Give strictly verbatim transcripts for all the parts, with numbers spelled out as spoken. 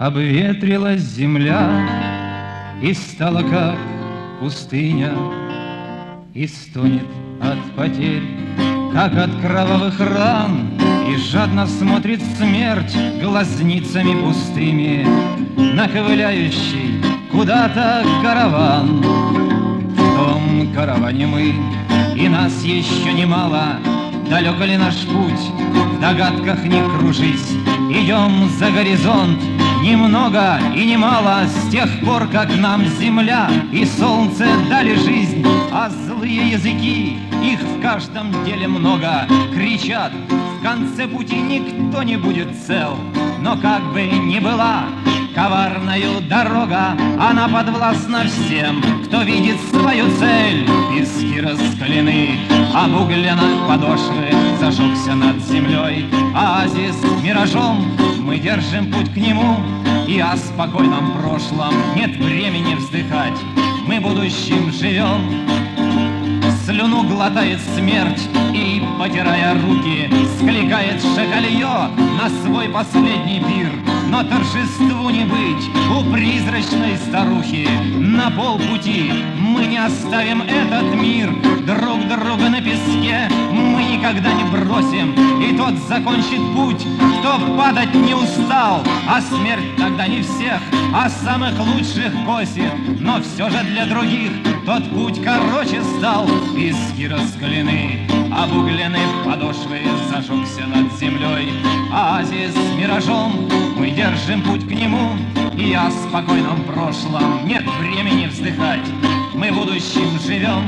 Обветрилась земля и стала как пустыня, и стонет от потерь, как от кровавых ран, и жадно смотрит смерть глазницами пустыми на ковыляющий куда-то караван. В том караване мы, и нас еще немало. Далеко ли наш путь, в догадках не кружись. Идем за горизонт немного и немало, с тех пор, как нам земля и солнце дали жизнь. А злые языки, их в каждом деле много, кричат: в конце пути никто не будет цел. Но как бы ни была коварною дорога, она подвластна всем, кто видит свою цель. Пески раскалены, обугленной подошвы зажегся над землей оазис миражом. Мы держим путь к нему, и о спокойном прошлом нет времени вздыхать. Мы будущим живем. Слюну глотает смерть и, потирая руки, скликает шакалье на свой последний пир. Но торжеству не быть у призрачной старухи. На полпути мы не оставим этот мир. Друг друга на песке мы никогда не бросим. И тот закончит путь, кто падать не устал. А смерть тогда не всех, а самых лучших косит. Но все же для других тот путь короче стал. Пески раскалены, обуглены подошвы зажегся над землей оазис миражом. Мы держим путь к нему, и о спокойном прошлом нет времени вздыхать. Мы будущим живем.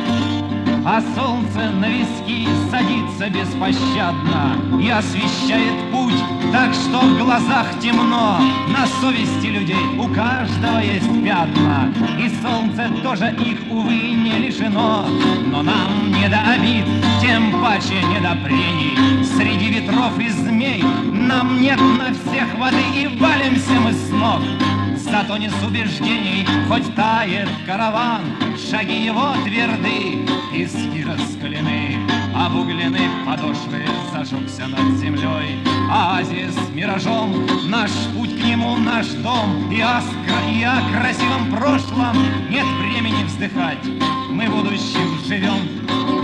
А солнце на виски садится беспощадно и освещает путь так, что в глазах темно. На совести людей у каждого есть пятна, и солнце тоже их, увы, не лишено. Но нам не до обид, тем паче не до прений. Среди ветров и змей нам нет на всех воды, и валимся мы с ног. Зато не с убеждений, хоть тает караван, шаги его тверды, пески раскалены, обуглены подошвы зажегся над землей оазис миражом. Наш путь к нему, наш дом, и о, и о красивом прошлом нет времени вздыхать. Мы будущим живем.